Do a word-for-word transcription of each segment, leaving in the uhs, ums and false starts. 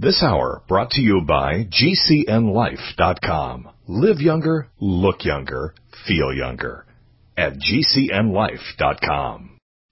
This hour brought to you by G C N life dot com. Live younger, look younger, feel younger at G C N life dot com.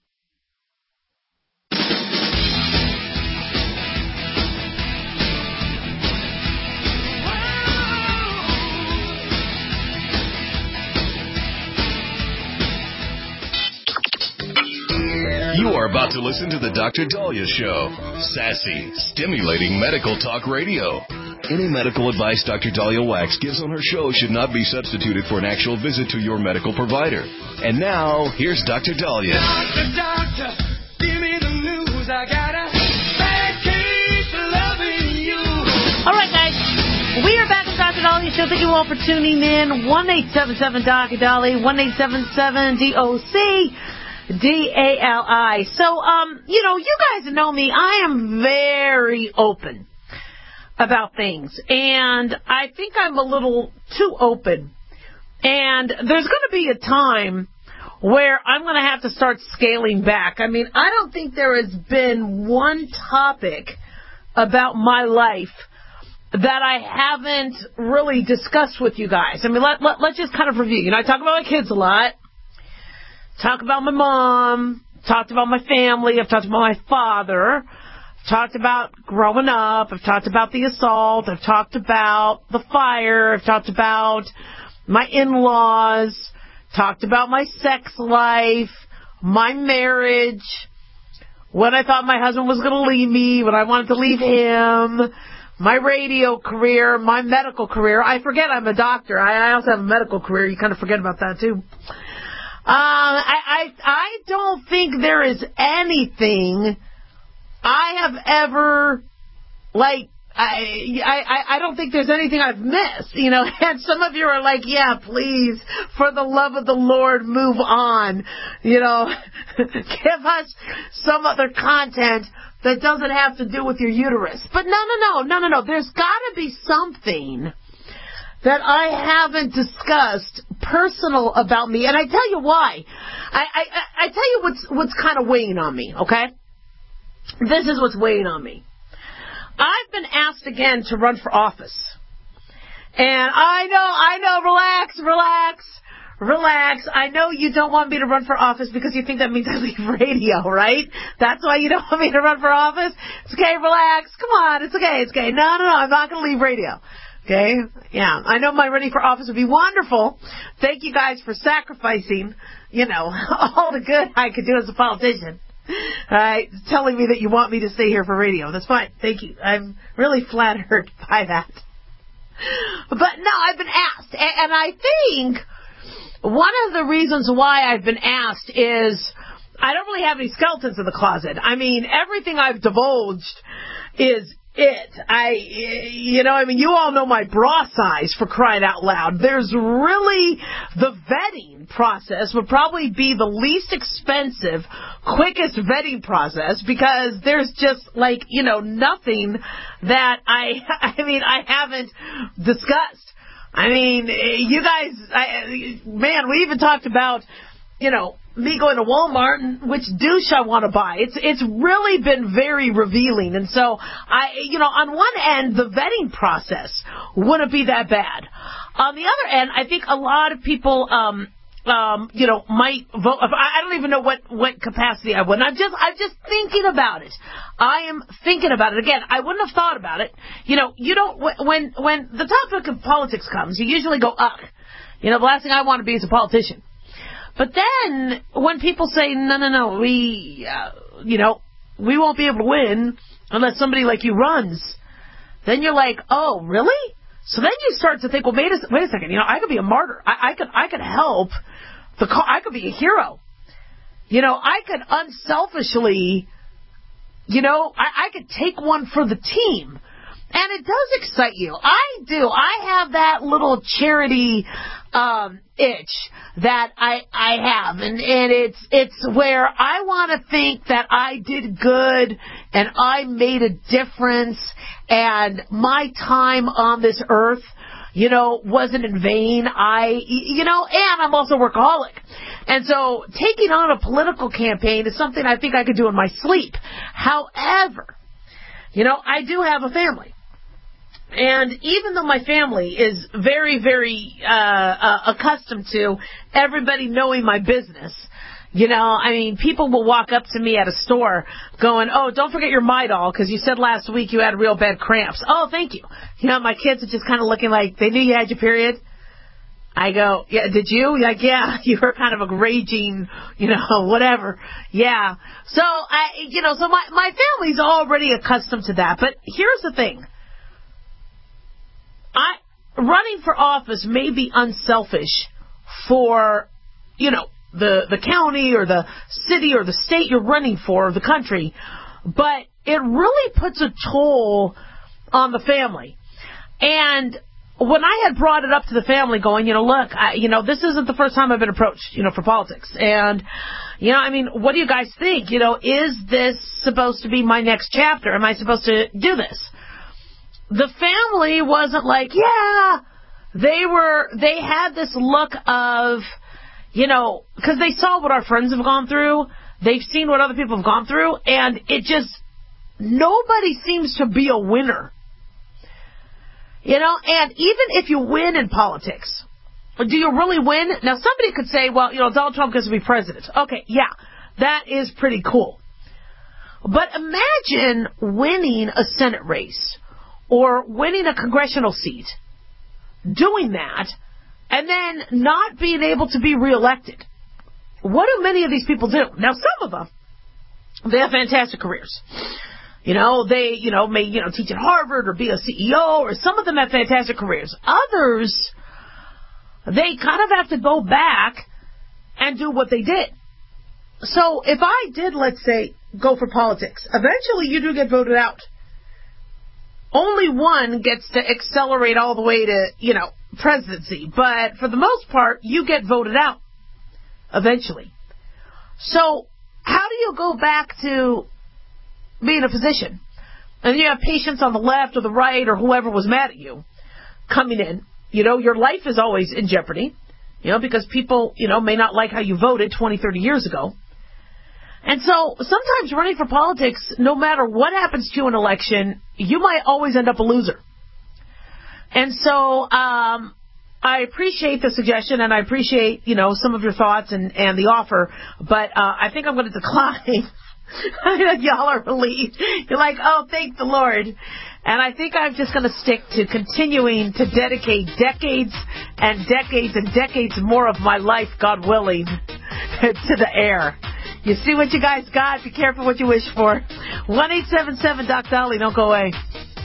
You are about to listen to the Doctor Daliah Show. Sassy, stimulating medical talk radio. Any medical advice Doctor Daliah Wax gives on her show should not be substituted for an actual visit to your medical provider. And now, here's Doctor Daliah. Doctor, doctor, give me the news. I got a bad case of loving you. All right, guys. We are back with Doctor Daliah Show. Thank you all for tuning in. one eight seven seven Doctor Daliah, one eight seven seven D O C. D A L I. So, um, you know, you guys know me. I am very open about things. And I think I'm a little too open. And there's going to be a time where I'm going to have to start scaling back. I mean, I don't think there has been one topic about my life that I haven't really discussed with you guys. I mean, let, let, let's just kind of review. You know, I talk about my kids a lot. Talk about my mom, talked about my family, I've talked about my father, I've talked about growing up, I've talked about the assault, I've talked about the fire, I've talked about my in-laws, talked about my sex life, my marriage, when I thought my husband was going to leave me, when I wanted to leave him, my radio career, my medical career. I forget I'm a doctor. I, I also have a medical career. You kind of forget about that, too. Um, I, I, I don't think there is anything I have ever, like, I, I, I don't think there's anything I've missed, you know, and some of you are like, yeah, please, for the love of the Lord, move on, you know, give us some other content that doesn't have to do with your uterus. But no, no, no, no, no, no, there's got to be something that I haven't discussed personal about me, and I tell you why. I, I, I tell you what's what's kind of weighing on me, okay? This is what's weighing on me. I've been asked again to run for office. And I know, I know, relax, relax, relax. I know you don't want me to run for office because you think that means I leave radio, right? That's why you don't want me to run for office? It's okay, relax, come on, it's okay, it's okay. No, no, no, I'm not going to leave radio. Okay? Yeah. I know my running for office would be wonderful. Thank you guys for sacrificing, you know, all the good I could do as a politician. All right? Telling me that you want me to stay here for radio. That's fine. Thank you. I'm really flattered by that. But no, I've been asked. And I think one of the reasons why I've been asked is I don't really have any skeletons in the closet. I mean, everything I've divulged is it. I, you know, I mean, you all know my bra size, for crying out loud. There's really, the vetting process would probably be the least expensive, quickest vetting process, because there's just, like, you know, nothing that I, I mean, I haven't discussed. I mean, you guys, I, man, we even talked about, you know, me going to Walmart and which douche I want to buy. It's it's really been very revealing. And so, I, you know, on one end, the vetting process wouldn't be that bad. On the other end, I think a lot of people, um, um, you know, might vote. I don't even know what, what capacity I would. And I'm just, I'm just thinking about it. I am thinking about it. Again, I wouldn't have thought about it. You know, you don't, when, when the topic of politics comes, you usually go, ugh. You know, the last thing I want to be is a politician. But then, when people say, no, no, no, we, uh, you know, we won't be able to win unless somebody like you runs, then you're like, oh, really? So then you start to think, well, wait a, wait a second, you know, I could be a martyr. I, I could, I could help the, I could be a hero. You know, I could unselfishly, you know, I, I could take one for the team. And it does excite you. I do. I have that little charity um, itch that I I have, and and it's it's where I want to think that I did good and I made a difference, and my time on this earth, you know, wasn't in vain. I you know, and I'm also a workaholic. And so taking on a political campaign is something I think I could do in my sleep. However, You know, I do have a family. And even though my family is very, very uh, uh, accustomed to everybody knowing my business, you know, I mean, people will walk up to me at a store going, oh, don't forget your Midol because you said last week you had real bad cramps. Oh, thank you. You know, my kids are just kind of looking like they knew you had your period. I go, yeah, did you? Like, yeah, you were kind of a raging, you know, whatever. Yeah. So, I, you know, so my, my family's already accustomed to that. But here's the thing. I running for office may be unselfish for, you know, the the county or the city or the state you're running for, or the country, but it really puts a toll on the family. And when I had brought it up to the family going, you know, look, I, you know, this isn't the first time I've been approached, you know, for politics. And, you know, I mean, what do you guys think? You know, is this supposed to be my next chapter? Am I supposed to do this? The family wasn't like, yeah, they were, they had this look of, you know, because they saw what our friends have gone through. They've seen what other people have gone through. And it just, nobody seems to be a winner. You know, and even if you win in politics, do you really win? Now, somebody could say, well, you know, Donald Trump gets to be president. Okay, yeah, that is pretty cool. But imagine winning a Senate race or winning a congressional seat, doing that, and then not being able to be reelected. What do many of these people do? Now, some of them, they have fantastic careers. You know, they, you know, may, you know, teach at Harvard or be a C E O, or some of them have fantastic careers. Others, they kind of have to go back and do what they did. So if I did, let's say, go for politics, eventually you do get voted out. Only one gets to accelerate all the way to, you know, presidency. But for the most part, you get voted out eventually. So how do you go back to be in a position? And you have patients on the left or the right or whoever was mad at you coming in. You know, your life is always in jeopardy, you know, because people, you know, may not like how you voted twenty, thirty years ago. And so sometimes running for politics, no matter what happens to you in an election, you might always end up a loser. And so um, I appreciate the suggestion, and I appreciate, you know, some of your thoughts and, and the offer, but uh, I think I'm going to decline. Y'all are relieved. You're like, oh, thank the Lord. And I think I'm just going to stick to continuing to dedicate decades and decades and decades more of my life, God willing, to the air. You see what you guys got? Be careful what you wish for. one eight seven seven Doc Dolly. Don't go away.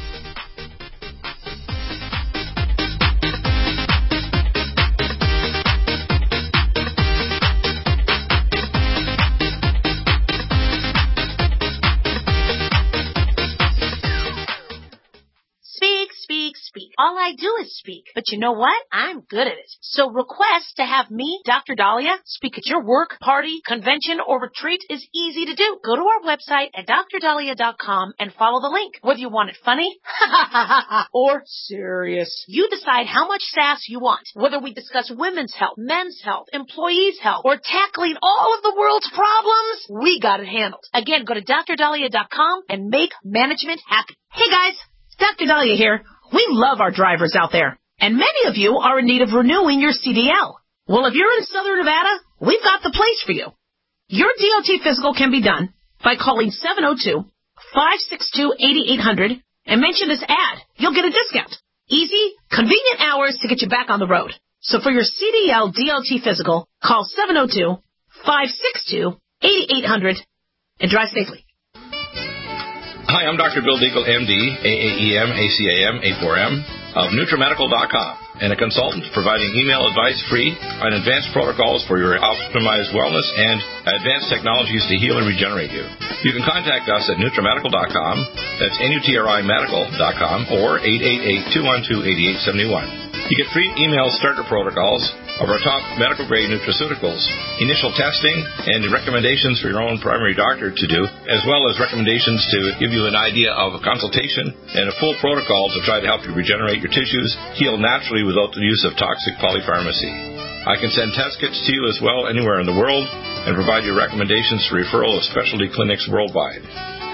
All I do is speak. But you know what? I'm good at it. So request to have me, Doctor Dahlia, speak at your work, party, convention, or retreat is easy to do. Go to our website at dr dahlia dot com and follow the link. Whether you want it funny or serious, you decide how much sass you want. Whether we discuss women's health, men's health, employees' health, or tackling all of the world's problems, we got it handled. Again, go to dr dahlia dot com and make management happy. Hey guys, Doctor Dahlia here. We love our drivers out there, and many of you are in need of renewing your C D L. Well, if you're in Southern Nevada, we've got the place for you. Your D O T physical can be done by calling seven oh two, five six two, eight eight hundred and mention this ad. You'll get a discount. Easy, convenient hours to get you back on the road. So for your C D L D O T physical, call seven oh two, five six two, eight eight hundred and drive safely. Hi, I'm Doctor Bill Deagle, M D, A A E M, A C A M, A four M, of NutriMedical dot com, and a consultant providing email advice free on advanced protocols for your optimized wellness and advanced technologies to heal and regenerate you. You can contact us at NutriMedical dot com, that's N U T R I Medical dot com, or eight eight eight, two one two, eight eight seven one. You get free email starter protocols of our top medical-grade nutraceuticals, initial testing, and recommendations for your own primary doctor to do, as well as recommendations to give you an idea of a consultation and a full protocol to try to help you regenerate your tissues, heal naturally without the use of toxic polypharmacy. I can send test kits to you as well anywhere in the world and provide you recommendations for referral of specialty clinics worldwide.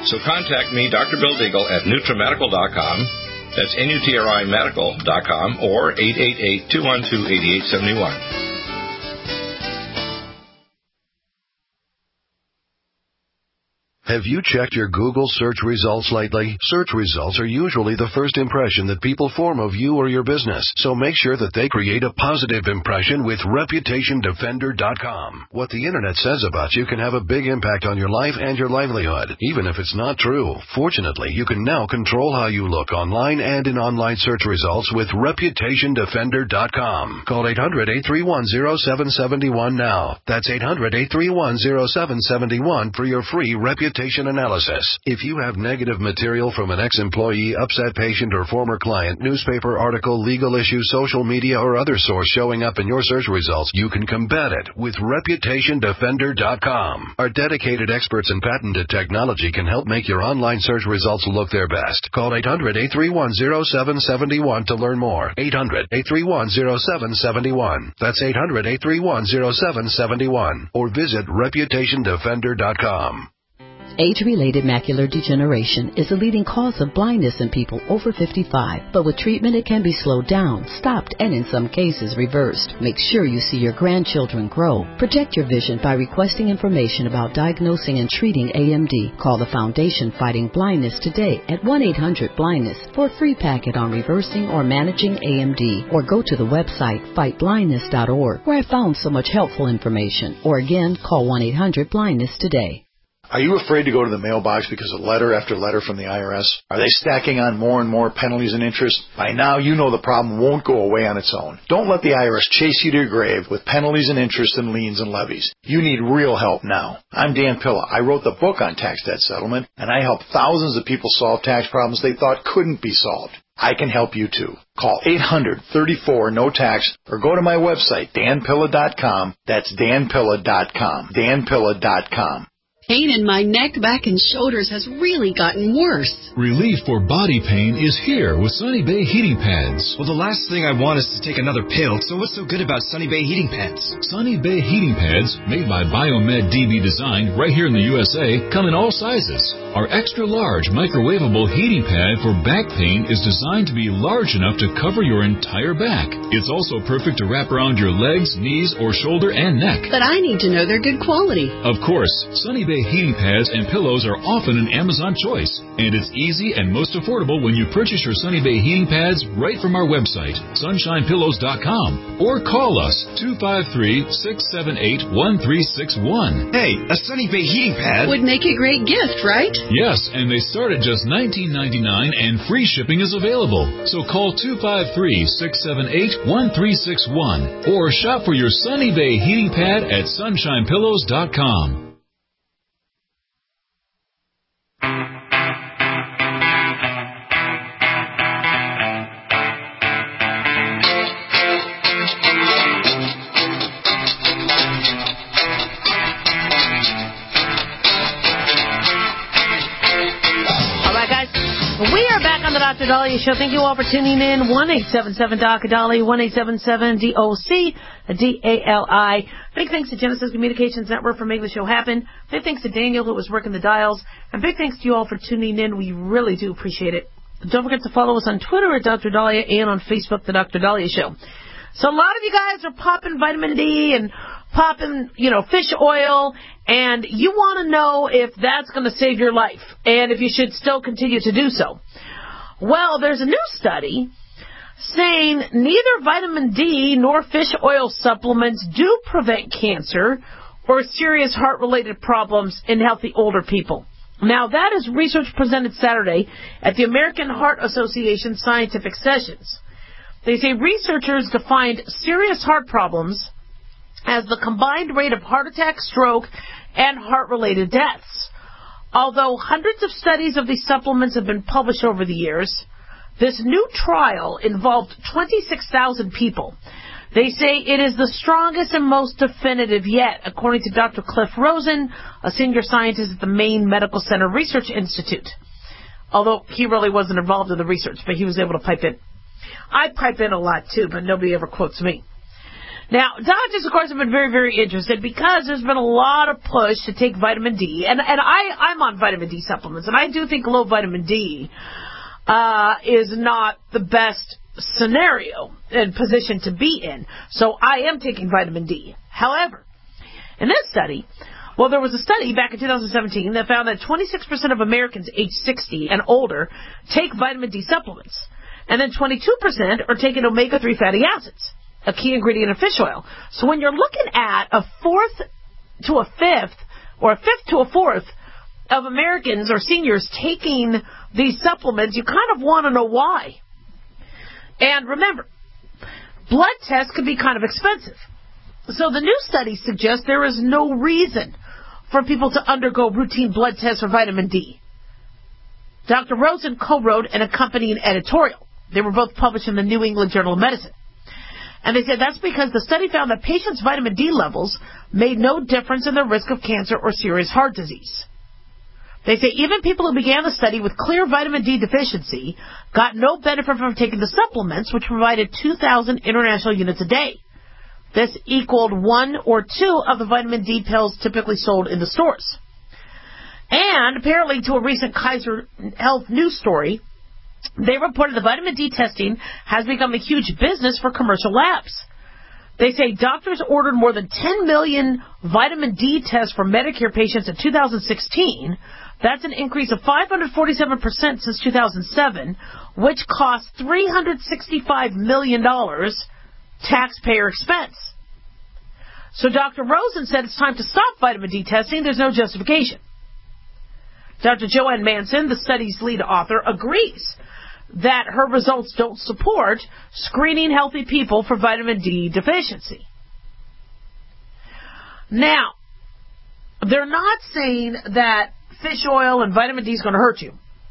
So contact me, Doctor Bill Deagle, at Nutrimedical dot com. That's N U T R I medical dot com or eight eight eight, two one two, eight eight seven one. Have you checked your Google search results lately? Search results are usually the first impression that people form of you or your business, so make sure that they create a positive impression with Reputation Defender dot com. What the Internet says about you can have a big impact on your life and your livelihood, even if it's not true. Fortunately, you can now control how you look online and in online search results with Reputation Defender dot com. Call eight hundred, eight three one, zero seven seven one now. That's eight hundred, eight three one, zero seven seven one for your free reputation analysis. If you have negative material from an ex-employee, upset patient, or former client, newspaper article, legal issue, social media, or other source showing up in your search results, you can combat it with Reputation Defender dot com. Our dedicated experts in patented technology can help make your online search results look their best. Call eight hundred, eight three one, zero seven seven one to learn more. eight hundred, eight three one, zero seven seven one. That's eight hundred, eight three one, zero seven seven one. Or visit Reputation Defender dot com. Age-related macular degeneration is a leading cause of blindness in people over fifty-five, but with treatment it can be slowed down, stopped, and in some cases reversed. Make sure you see your grandchildren grow. Protect your vision by requesting information about diagnosing and treating A M D. Call the Foundation Fighting Blindness today at one eight hundred blindness for a free packet on reversing or managing A M D, or go to the website fight blindness dot org, where I found so much helpful information. Or again, call one eight hundred blindness today. Are you afraid to go to the mailbox because of letter after letter from the I R S? Are they stacking on more and more penalties and interest? By now, you know the problem won't go away on its own. Don't let the I R S chase you to your grave with penalties and interest and liens and levies. You need real help now. I'm Dan Pilla. I wrote the book on tax debt settlement, and I help thousands of people solve tax problems they thought couldn't be solved. I can help you too. Call eight hundred, thirty-four, no tax or go to my website, Dan Pilla dot com. That's Dan Pilla dot com. Dan Pilla dot com. Pain in my neck, back, and shoulders has really gotten worse. Relief for body pain is here with Sunny Bay Heating Pads. Well, the last thing I want is to take another pill, so what's so good about Sunny Bay Heating Pads? Sunny Bay Heating Pads, made by Biomed D B Design right here in the U S A, come in all sizes. Our extra-large microwavable heating pad for back pain is designed to be large enough to cover your entire back. It's also perfect to wrap around your legs, knees, or shoulder and neck. But I need to know they're good quality. Of course, Sunny Bay heating pads and pillows are often an Amazon choice, and it's easy and most affordable when you purchase your Sunny Bay heating pads right from our website, sunshine pillows dot com, or call us two five three, six seven eight, one three six one. Hey, a Sunny Bay heating pad would make a great gift, right? Yes, and they start at just nineteen ninety-nine, and free shipping is available. So call two five three, six seven eight, one three six one or shop for your Sunny Bay heating pad at sunshine pillows dot com. We are back on the Doctor Dahlia Show. Thank you all for tuning in. one eight seven seven D O C Dali, one eight seven seven D O C D A L I. Big thanks to Genesis Communications Network for making the show happen. Big thanks to Daniel who was working the dials. And big thanks to you all for tuning in. We really do appreciate it. Don't forget to follow us on Twitter at Doctor Dahlia and on Facebook, The Doctor Dahlia Show. So a lot of you guys are popping vitamin D and popping, you know, fish oil, and you want to know if that's going to save your life and if you should still continue to do so. Well, there's a new study saying neither vitamin D nor fish oil supplements do prevent cancer or serious heart-related problems in healthy older people. Now, that is research presented Saturday at the American Heart Association Scientific Sessions. They say researchers defined serious heart problems as the combined rate of heart attack, stroke, and heart-related deaths. Although hundreds of studies of these supplements have been published over the years, this new trial involved twenty-six thousand people. They say it is the strongest and most definitive yet, according to Doctor Cliff Rosen, a senior scientist at the Maine Medical Center Research Institute. Although he really wasn't involved in the research, but he was able to pipe in. I pipe in a lot, too, but nobody ever quotes me. Now, doctors, of course, have been very, very interested because there's been a lot of push to take vitamin D. And, and I, I'm on vitamin D supplements, and I do think low vitamin D uh, is not the best scenario and position to be in. So I am taking vitamin D. However, in this study, well, there was a study back in two thousand seventeen that found that twenty-six percent of Americans aged sixty and older take vitamin D supplements. And then twenty-two percent are taking omega three fatty acids, a key ingredient in fish oil. So when you're looking at a fourth to a fifth, or a fifth to a fourth of Americans or seniors taking these supplements, you kind of want to know why. And remember, blood tests can be kind of expensive. So the new study suggests there is no reason for people to undergo routine blood tests for vitamin D. Doctor Rosen co-wrote an accompanying editorial. They were both published in the New England Journal of Medicine. And they said that's because the study found that patients' vitamin D levels made no difference in their risk of cancer or serious heart disease. They say even people who began the study with clear vitamin D deficiency got no benefit from taking the supplements, which provided two thousand international units a day. This equaled one or two of the vitamin D pills typically sold in the stores. And apparently to a recent Kaiser Health news story, they reported the vitamin D testing has become a huge business for commercial labs. They say doctors ordered more than ten million vitamin D tests for Medicare patients in two thousand sixteen. That's an increase of five hundred forty-seven percent since two thousand seven, which cost three hundred sixty-five million dollars taxpayer expense. So Doctor Rosen said it's time to stop vitamin D testing. There's no justification. Doctor Joanne Manson, the study's lead author, agrees that her results don't support screening healthy people for vitamin D deficiency. Now, they're not saying that fish oil and vitamin D is going to hurt you.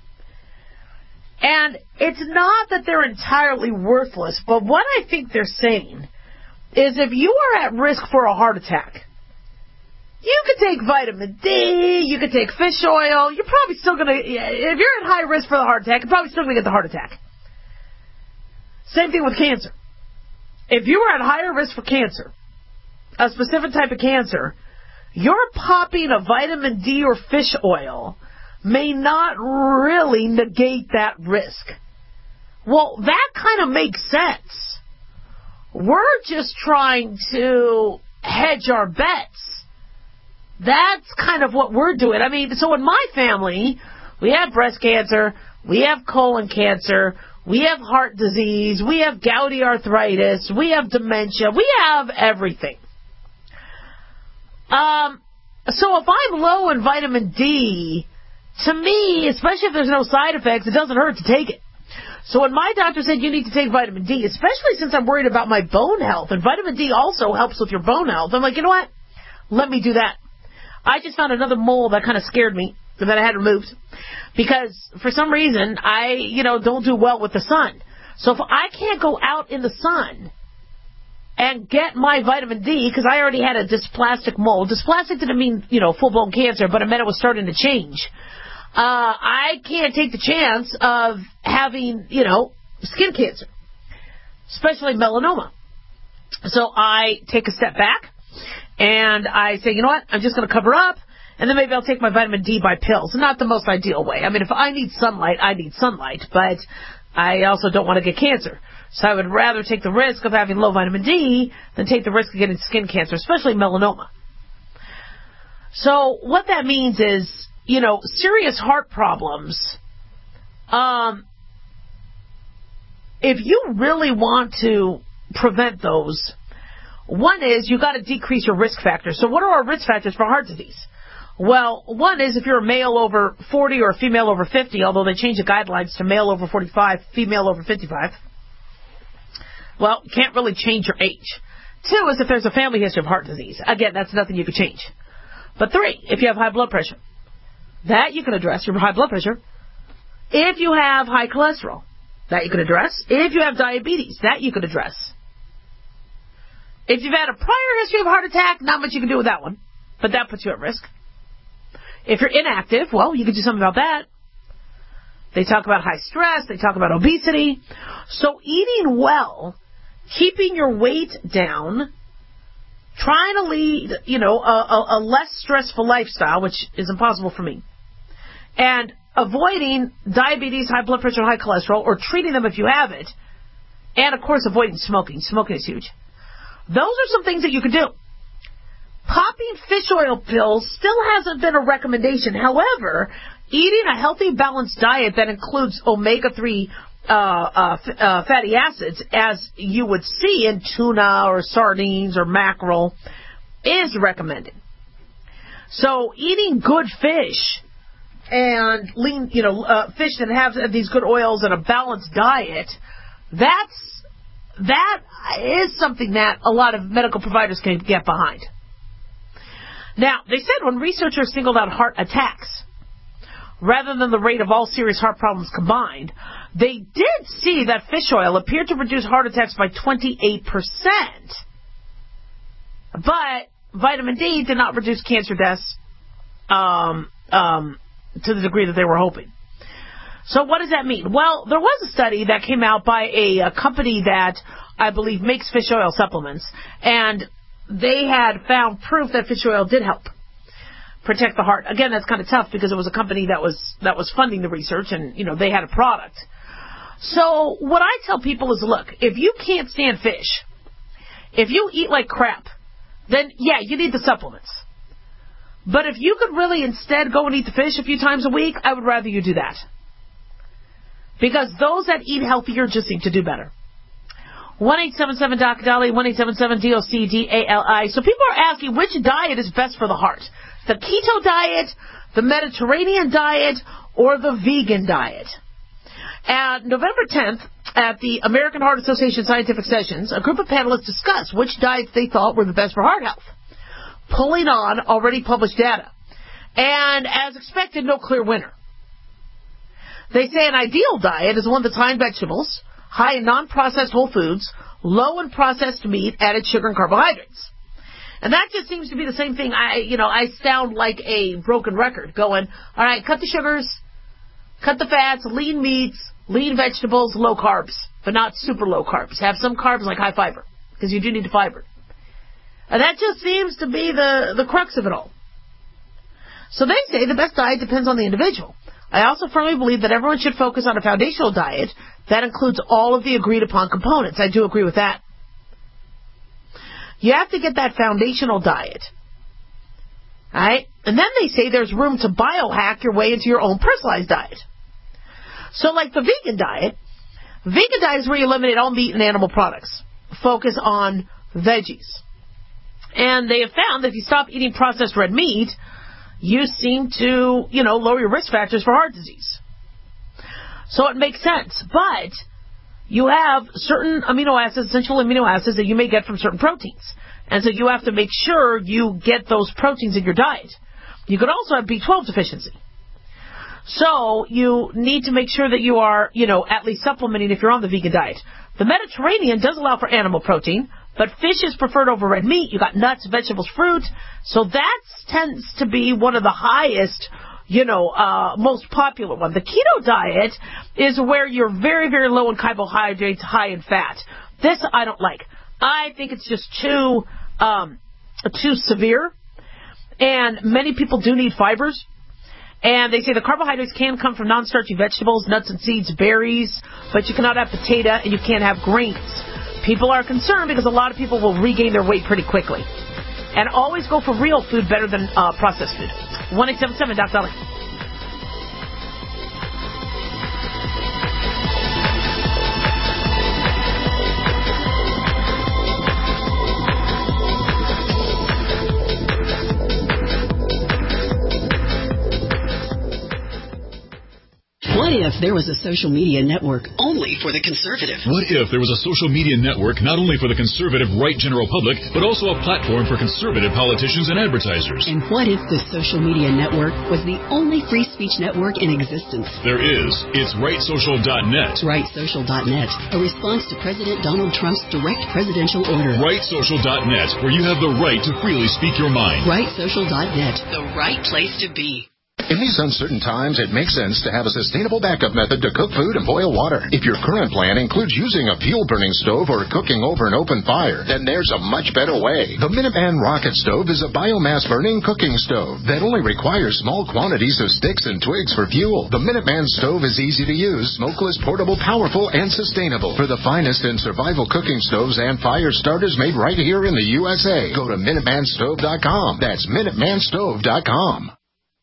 And it's not that they're entirely worthless, but what I think they're saying is if you are at risk for a heart attack, you could take vitamin D, you could take fish oil, you're probably still going to, if you're at high risk for the heart attack, you're probably still going to get the heart attack. Same thing with cancer. If you are at higher risk for cancer, a specific type of cancer, your popping a vitamin D or fish oil may not really negate that risk. Well, that kind of makes sense. We're just trying to hedge our bets. That's kind of what we're doing. I mean, so in my family, we have breast cancer, we have colon cancer, we have heart disease, we have gouty arthritis, we have dementia, we have everything. Um, so if I'm low in vitamin D, to me, especially if there's no side effects, it doesn't hurt to take it. So when my doctor said you need to take vitamin D, especially since I'm worried about my bone health, and vitamin D also helps with your bone health, I'm like, you know what? Let me do that. I just found another mole that kind of scared me that I had removed because for some reason I, you know, don't do well with the sun. So if I can't go out in the sun and get my vitamin D, because I already had a dysplastic mole. Dysplastic didn't mean, you know, full-blown cancer, but it meant it was starting to change. Uh, I can't take the chance of having, you know, skin cancer, especially melanoma. So I take a step back. And I say, you know what, I'm just going to cover up, and then maybe I'll take my vitamin D by pills. Not the most ideal way. I mean, if I need sunlight, I need sunlight, but I also don't want to get cancer. So I would rather take the risk of having low vitamin D than take the risk of getting skin cancer, especially melanoma. So what that means is, you know, serious heart problems, um, if you really want to prevent those, one is you got to decrease your risk factors. So what are our risk factors for heart disease? Well, one is if you're a male over forty or a female over fifty, although they changed the guidelines to male over forty-five, female over fifty-five. Well, can't really change your age. Two is if there's a family history of heart disease. Again, that's nothing you can change. But three, if you have high blood pressure. That you can address, your high blood pressure. If you have high cholesterol, that you can address. If you have diabetes, that you can address. If you've had a prior history of heart attack, not much you can do with that one, but that puts you at risk. If you're inactive, well, you can do something about that. They talk about high stress. They talk about obesity. So eating well, keeping your weight down, trying to lead, you know, a, a, a less stressful lifestyle, which is impossible for me, and avoiding diabetes, high blood pressure, high cholesterol, or treating them if you have it, and, of course, avoiding smoking. Smoking is huge. Those are some things that you could do. Popping fish oil pills still hasn't been a recommendation. However, eating a healthy, balanced diet that includes omega three uh, uh, f- uh, fatty acids, as you would see in tuna or sardines or mackerel, is recommended. So eating good fish and lean, you know, uh, fish that have these good oils and a balanced diet, that's that is something that a lot of medical providers can get behind. Now, they said when researchers singled out heart attacks, rather than the rate of all serious heart problems combined, they did see that fish oil appeared to reduce heart attacks by twenty-eight percent. But vitamin D did not reduce cancer deaths um, um, to the degree that they were hoping. So what does that mean? Well, there was a study that came out by a, a company that I believe makes fish oil supplements, and they had found proof that fish oil did help protect the heart. Again, that's kind of tough because it was a company that was that was funding the research, and you know they had a product. So what I tell people is, look, if you can't stand fish, if you eat like crap, then yeah, you need the supplements. But if you could really instead go and eat the fish a few times a week, I would rather you do that. Because those that eat healthier just seem to do better. one eight seven seven D O C D A L I, one eight seven seven D O C D A L I. So people are asking which diet is best for the heart. The keto diet, the Mediterranean diet, or the vegan diet. At November tenth, at the American Heart Association Scientific Sessions, a group of panelists discussed which diets they thought were the best for heart health, pulling on already published data. And as expected, no clear winner. They say an ideal diet is one that's high in vegetables, high in non-processed whole foods, low in processed meat, added sugar, and carbohydrates. And that just seems to be the same thing. I, you know, I sound like a broken record going, all right, cut the sugars, cut the fats, lean meats, lean vegetables, low carbs, but not super low carbs. Have some carbs like high fiber, because you do need the fiber. And that just seems to be the, the crux of it all. So they say the best diet depends on the individual. I also firmly believe that everyone should focus on a foundational diet that includes all of the agreed upon components. I do agree with that. You have to get that foundational diet. Alright? And then they say there's room to biohack your way into your own personalized diet. So like the vegan diet, vegan diet is where you eliminate all meat and animal products. Focus on veggies. And they have found that if you stop eating processed red meat, you seem to, you know, lower your risk factors for heart disease. So it makes sense. But you have certain amino acids, essential amino acids that you may get from certain proteins. And so you have to make sure you get those proteins in your diet. You could also have B twelve deficiency. So you need to make sure that you are, you know, at least supplementing if you're on the vegan diet. The Mediterranean does allow for animal protein, but fish is preferred over red meat. You got nuts, vegetables, fruit. So that tends to be one of the highest, you know, uh, most popular one. The keto diet is where you're very, very low in carbohydrates, high in fat. This I don't like. I think it's just too, um, too severe. And many people do need fibers. And they say the carbohydrates can come from non-starchy vegetables, nuts and seeds, berries, but you cannot have potato and you can't have grains. People are concerned because a lot of people will regain their weight pretty quickly. And always go for real food better than uh, processed food. one eight seven seven D O C D A L I. What if there was a social media network only for the conservative? What if there was a social media network not only for the conservative right general public, but also a platform for conservative politicians and advertisers? And what if the social media network was the only free speech network in existence? There is. It's right social dot net. right social dot net, a response to President Donald Trump's direct presidential order. right social dot net, where you have the right to freely speak your mind. right social dot net, the right place to be. In these uncertain times, it makes sense to have a sustainable backup method to cook food and boil water. If your current plan includes using a fuel-burning stove or cooking over an open fire, then there's a much better way. The Minuteman Rocket Stove is a biomass-burning cooking stove that only requires small quantities of sticks and twigs for fuel. The Minuteman Stove is easy to use, smokeless, portable, powerful, and sustainable. For the finest in survival cooking stoves and fire starters made right here in the U S A, go to Minuteman Stove dot com. That's Minuteman Stove dot com.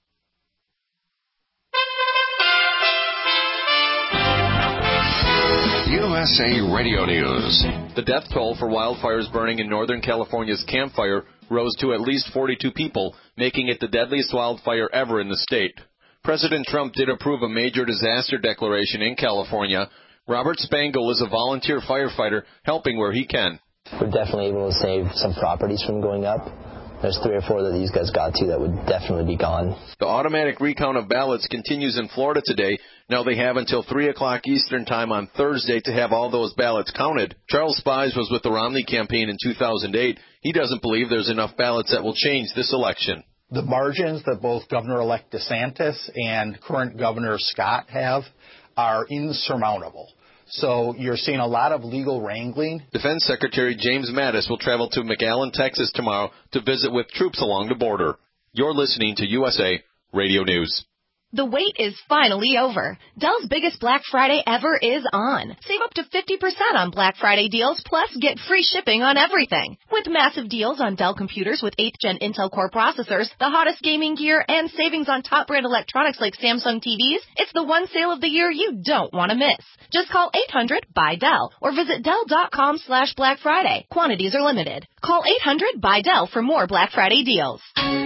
U S A Radio News. The death toll for wildfires burning in Northern California's Camp Fire rose to at least forty-two people, making it the deadliest wildfire ever in the state. President Trump did approve a major disaster declaration in California. Robert Spangle is a volunteer firefighter helping where he can. We're definitely able to save some properties from going up. There's three or four that these guys got to that would definitely be gone. The automatic recount of ballots continues in Florida today. Now they have until three o'clock Eastern Time on Thursday to have all those ballots counted. Charles Spies was with the Romney campaign in two thousand eight. He doesn't believe there's enough ballots that will change this election. The margins that both Governor-elect DeSantis and current Governor Scott have are insurmountable. So you're seeing a lot of legal wrangling. Defense Secretary James Mattis will travel to McAllen, Texas tomorrow to visit with troops along the border. You're listening to U S A Radio News. The wait is finally over. Dell's biggest Black Friday ever is on. Save up to fifty percent on Black Friday deals, plus get free shipping on everything. With massive deals on Dell computers with eighth gen Intel Core processors, the hottest gaming gear, and savings on top brand electronics like Samsung T Vs, it's the one sale of the year you don't want to miss. Just call eight hundred buy Dell or visit Dell.com slash Black Friday. Quantities are limited. Call eight hundred buy Dell for more Black Friday deals.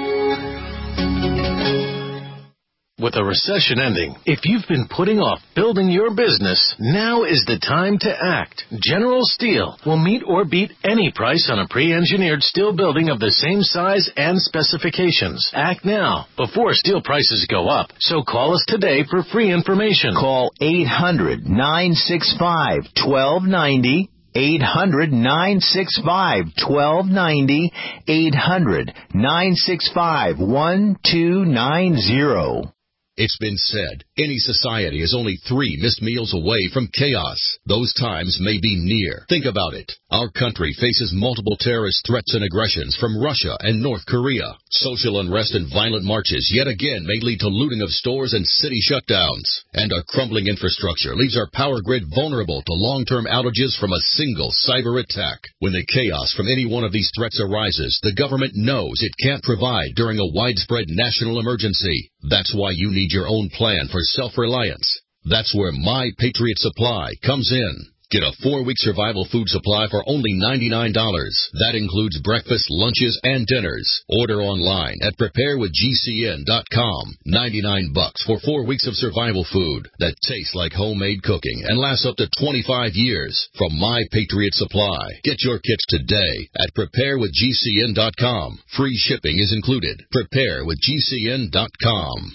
With a recession ending, if you've been putting off building your business, now is the time to act. General Steel will meet or beat any price on a pre-engineered steel building of the same size and specifications. Act now, before steel prices go up. So call us today for free information. Call eight hundred nine six five one two nine zero. eight hundred nine six five one two nine zero. eight hundred nine six five one two nine zero. It's been said, any society is only three missed meals away from chaos. Those times may be near. Think about it. Our country faces multiple terrorist threats and aggressions from Russia and North Korea. Social unrest and violent marches yet again may lead to looting of stores and city shutdowns. And our crumbling infrastructure leaves our power grid vulnerable to long-term outages from a single cyber attack. When the chaos from any one of these threats arises, the government knows it can't provide during a widespread national emergency. That's why you need your own plan for self-reliance. That's where My Patriot Supply comes in. Get a four-week survival food supply for only ninety-nine dollars. That includes breakfast, lunches, and dinners. Order online at prepare with G C N dot com. ninety-nine bucks for four weeks of survival food that tastes like homemade cooking and lasts up to twenty-five years. From My Patriot Supply. Get your kits today at prepare with G C N dot com. Free shipping is included. prepare with G C N dot com.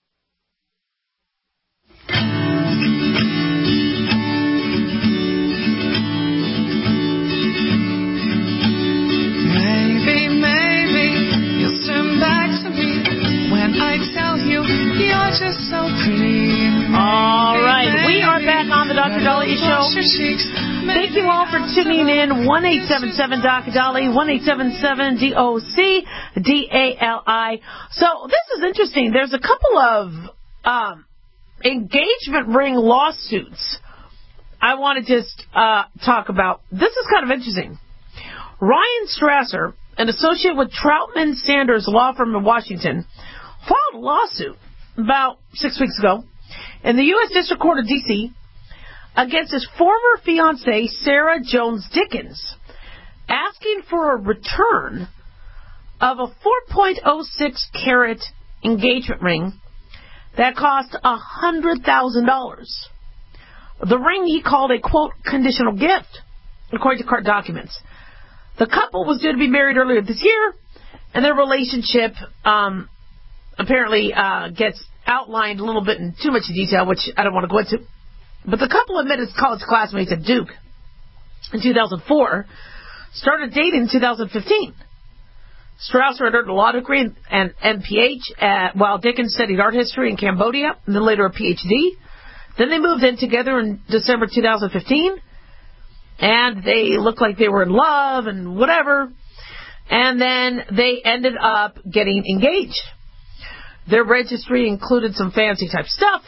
Maybe, maybe you'll turn back to me when I tell you you're just so pretty. All right, we are back on the Doctor Dahlia Show. Thank you all for tuning in. one eight seven seven Doctor Dahlia, one eight seven seven D O C D A L I. So this is interesting. There's a couple of um, engagement ring lawsuits I want to just uh, talk about. This is kind of interesting. Ryan Strasser, an associate with Troutman Sanders law firm in Washington, filed a lawsuit about six weeks ago in the U S District Court of D C against his former fiancée, Sarah Jones Dickens, asking for a return of a four point oh six carat engagement ring that cost one hundred thousand dollars. The ring he called a, quote, conditional gift, according to court documents. The couple was due to be married earlier this year, and their relationship um, apparently uh, gets outlined a little bit in too much detail, which I don't want to go into. But the couple had met as college classmates at Duke in two thousand four, started dating in two thousand fifteen. Strasser had earned a law degree and M P H, at, while Dickens studied art history in Cambodia, and then later a P H D. Then they moved in together in December two thousand fifteen, and they looked like they were in love and whatever, and then they ended up getting engaged. Their registry included some fancy type stuff,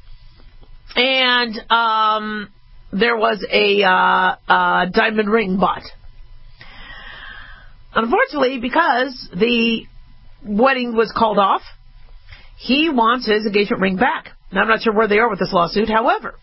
and um, there was a uh, uh, diamond ring bought. Unfortunately, because the wedding was called off, he wants his engagement ring back. Now, I'm not sure where they are with this lawsuit. However,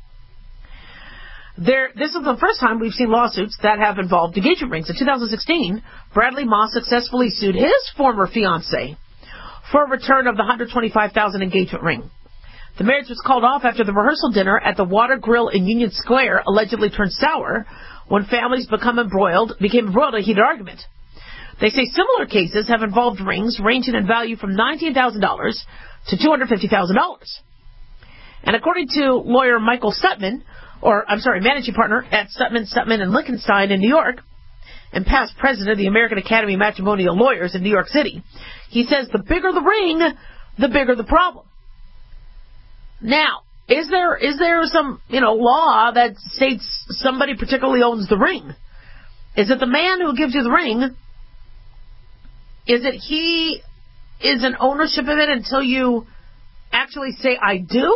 there, this is the first time we've seen lawsuits that have involved engagement rings. In two thousand sixteen, Bradley Moss successfully sued his former fiancée for a return of the one hundred twenty-five thousand dollars engagement ring. The marriage was called off after the rehearsal dinner at the Water Grill in Union Square allegedly turned sour when families become embroiled, became embroiled in a heated argument. They say similar cases have involved rings ranging in value from nineteen thousand dollars to two hundred fifty thousand dollars. And according to lawyer Michael Stutman, or I'm sorry, managing partner at Stutman, Stutman and Lichtenstein in New York, and past president of the American Academy of Matrimonial Lawyers in New York City, he says the bigger the ring, the bigger the problem. Now, is there is there some, you know, law that states somebody particularly owns the ring? Is it the man who gives you the ring? Is it he is an ownership of it until you actually say, I do?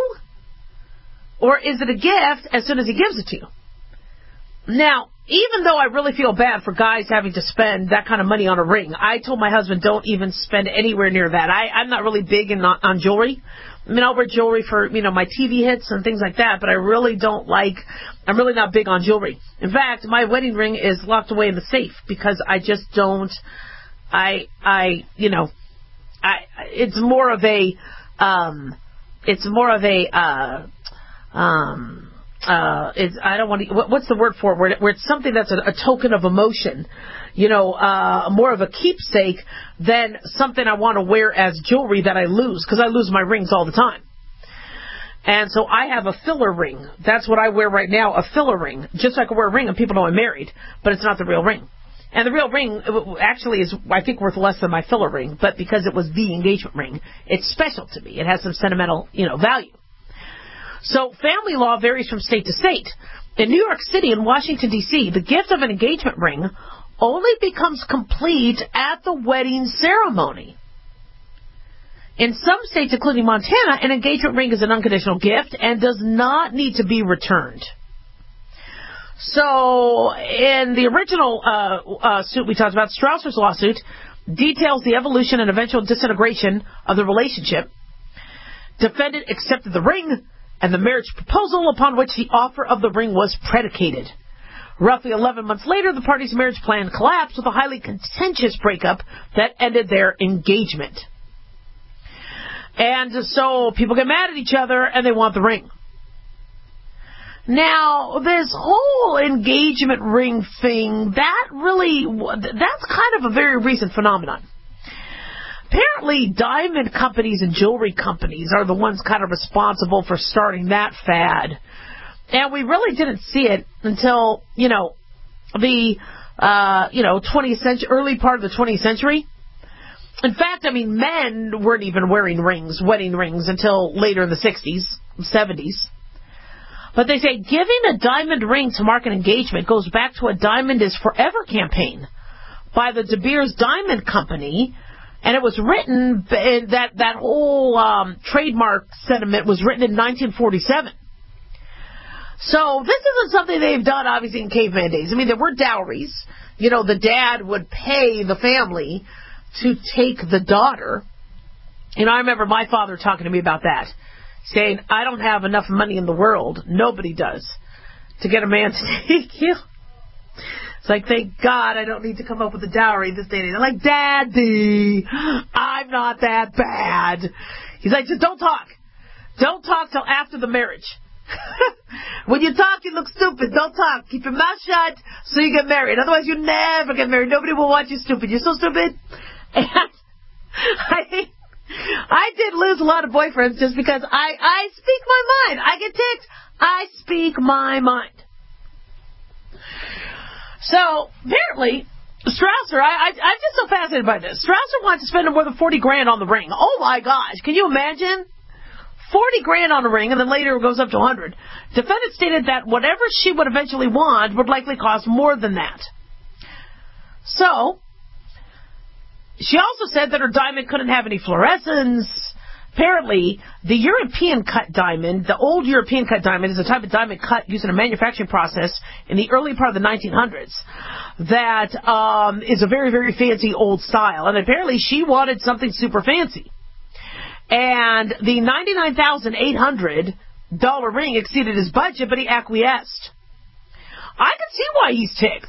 Or is it a gift as soon as he gives it to you? Now, even though I really feel bad for guys having to spend that kind of money on a ring, I told my husband, don't even spend anywhere near that. I, I'm not really big in, on jewelry. I mean, I'll wear jewelry for, you know, my T V hits and things like that, but I really don't like, I'm really not big on jewelry. In fact, my wedding ring is locked away in the safe because I just don't, I, I, you know, I, it's more of a, um, it's more of a, uh, um, uh, it's, I don't want to, what, what's the word for it, where, where it's something that's a, a token of emotion, you know, uh, more of a keepsake than something I want to wear as jewelry that I lose, because I lose my rings all the time. And so I have a filler ring. That's what I wear right now, a filler ring. Just so I can wear a ring and people know I'm married, but it's not the real ring. And the real ring actually is, I think, worth less than my filler ring, but because it was the engagement ring, it's special to me. It has some sentimental, you know, value. So family law varies from state to state. In New York City and Washington, D C, the gift of an engagement ring only becomes complete at the wedding ceremony. In some states, including Montana, an engagement ring is an unconditional gift and does not need to be returned. So, in the original uh, uh, suit we talked about, Strasser's lawsuit details the evolution and eventual disintegration of the relationship. Defendant accepted the ring and the marriage proposal upon which the offer of the ring was predicated. Roughly eleven months later, the parties' marriage plan collapsed with a highly contentious breakup that ended their engagement. And so people get mad at each other and they want the ring. Now, this whole engagement ring thing, that really, that's kind of a very recent phenomenon. Apparently, diamond companies and jewelry companies are the ones kind of responsible for starting that fad. And we really didn't see it until, you know, the, uh, you know, twentieth century, early part of the twentieth century. In fact, I mean, men weren't even wearing rings, wedding rings, until later in the sixties, seventies. But they say giving a diamond ring to mark an engagement goes back to a Diamond is Forever campaign by the De Beers Diamond Company. And it was written, that, that whole um, trademark sentiment was written in nineteen forty-seven. So this isn't something they've done, obviously, in caveman days. I mean, there were dowries. You know, the dad would pay the family to take the daughter. You know, I remember my father talking to me about that, saying, I don't have enough money in the world, nobody does, to get a man to take you. It's like, thank God I don't need to come up with a dowry this day and age. I'm like, Daddy, I'm not that bad. He's like, just don't talk. Don't talk till after the marriage. When you talk, you look stupid. Don't talk. Keep your mouth shut so you get married. Otherwise, you never get married. Nobody will want you stupid. You're so stupid. And I, I did lose a lot of boyfriends just because I, I speak my mind. I get ticked. I speak my mind. So, apparently, Strausser, I, I, I'm just so fascinated by this. Strausser wants to spend more than forty grand on the ring. Oh, my gosh. Can you imagine? forty grand on a ring, and then later it goes up to one hundred. Defendant stated that whatever she would eventually want would likely cost more than that. So, she also said that her diamond couldn't have any fluorescence. Apparently, the European cut diamond, the old European cut diamond, is a type of diamond cut used in a manufacturing process in the early part of the nineteen hundreds that um, is a very, very fancy old style. And apparently she wanted something super fancy. And the ninety-nine thousand eight hundred dollars ring exceeded his budget, but he acquiesced. I can see why he's ticked.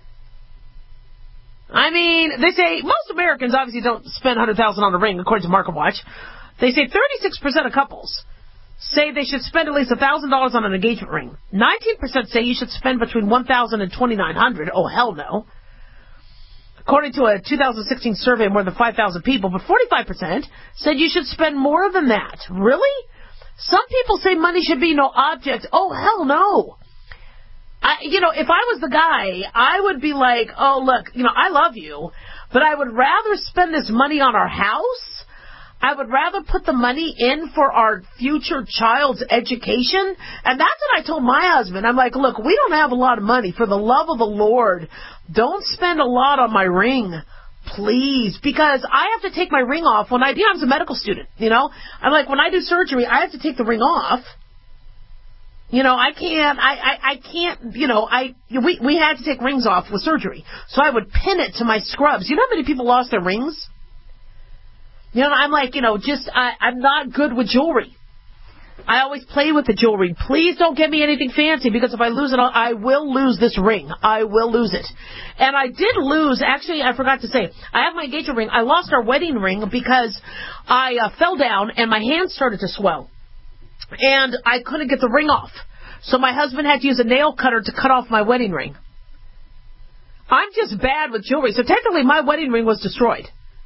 I mean, they say most Americans obviously don't spend one hundred thousand dollars on a ring, according to MarketWatch. They say thirty-six percent of couples say they should spend at least one thousand dollars on an engagement ring. nineteen percent say you should spend between one thousand dollars and twenty-nine hundred dollars. Oh, hell no. According to a two thousand sixteen survey of more than five thousand people, but forty-five percent said you should spend more than that. Really? Some people say money should be no object. Oh, hell no. I, you know, if I was the guy, I would be like, oh, look, you know, I love you, but I would rather spend this money on our house. I would rather put the money in for our future child's education. And that's what I told my husband. I'm like, look, we don't have a lot of money. For the love of the Lord, don't spend a lot on my ring, please. Because I have to take my ring off when I, you know, I was a medical student, you know. I'm like, when I do surgery, I have to take the ring off. You know, I can't, I, I, I can't, you know, I, we, we had to take rings off with surgery. So I would pin it to my scrubs. You know how many people lost their rings? You know, I'm like, you know, just, I, I'm not good with jewelry. I always play with the jewelry. Please don't get me anything fancy, because if I lose it, I will lose this ring. I will lose it. And I did lose, actually, I forgot to say, I have my engagement ring. I lost our wedding ring because I uh, fell down and my hand started to swell. And I couldn't get the ring off. So my husband had to use a nail cutter to cut off my wedding ring. I'm just bad with jewelry. So technically my wedding ring was destroyed.